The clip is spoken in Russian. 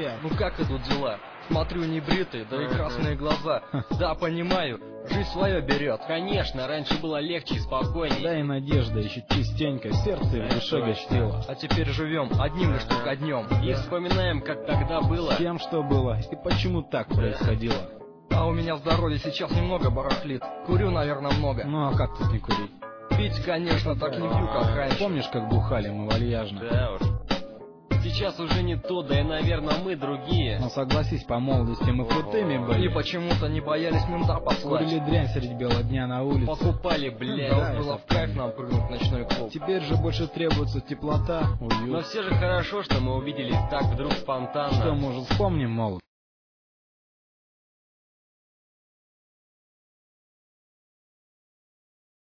Отвечай. Ну как идут дела? Смотрю, не бритый, да и красные глаза. Да, понимаю, жизнь свое берет. Конечно, раньше было легче и спокойнее. Да и надежда еще частенько сердце и в душе гостила. А теперь живем одним лишь только днем. И вспоминаем, как тогда было. Тем, что было и почему так происходило. А у меня здоровье сейчас немного барахлит. Курю, наверное, много. Ну а как тут не курить? Пить, конечно, так не пью, как раньше. Помнишь, как бухали мы вальяжно? Да уж. Сейчас уже не то, да и, наверное, мы другие. Но согласись, по молодости мы крутыми И были. почему-то не боялись мента послать. Курили дрянь средь бела дня на улице. Покупали, блядь. Да, было в кайф нам прыгнуть в ночной клуб. Теперь же больше требуется теплота, Но уют. все же хорошо, что мы увиделись так вдруг спонтанно. Что, может, вспомним, молод?